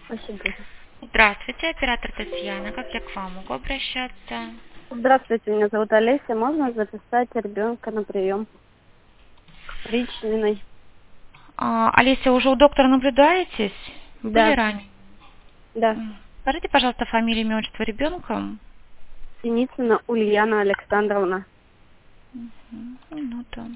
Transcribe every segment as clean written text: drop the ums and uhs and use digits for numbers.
Спасибо. Здравствуйте, оператор Татьяна. Как я к вам могу обращаться? Здравствуйте, меня зовут Олеся. Можно записать ребенка на прием к Причниной? Олеся, уже у доктора наблюдаетесь? Вы были Да, ранее? да. Скажите, пожалуйста, фамилию, имя, отчество ребенка. Синицына Ульяна Александровна. Минуту.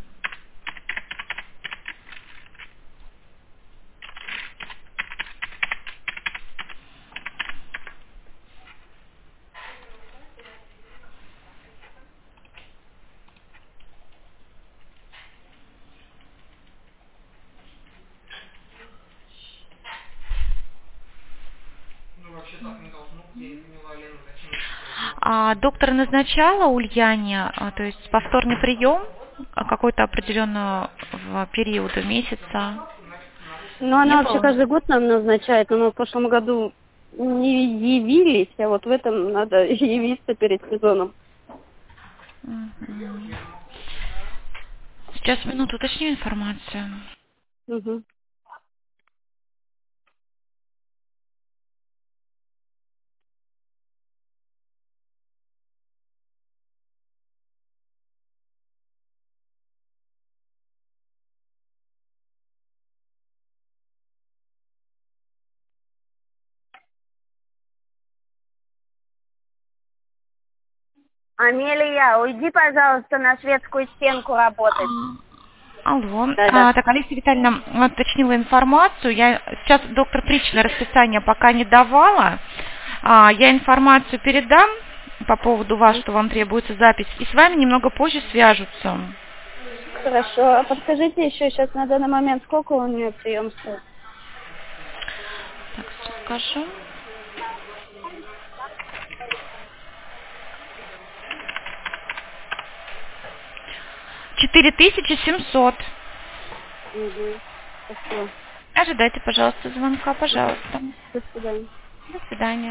Доктор назначала Ульяне, то есть повторный прием какой-то определенного периода, месяца? Ну, Не она вообще было? каждый год нам назначает, но мы в прошлом году не явились, а вот в этом надо явиться перед сезоном. Мгм. Сейчас, минуту, уточню информацию. Угу. Амелия, уйди, пожалуйста, на шведскую стенку работать. Алло. Да-да. Так, Алиса Витальевна уточнила информацию. Я сейчас доктор Причина расписание пока не давала. Я информацию передам по поводу вас, что вам требуется запись, и с вами немного позже свяжутся. Хорошо. А подскажите еще сейчас на данный момент, сколько у нее прием стоит? Так, скажу. 4700. Угу. Спасибо. Ожидайте, пожалуйста, звонка, пожалуйста. До свидания. До свидания.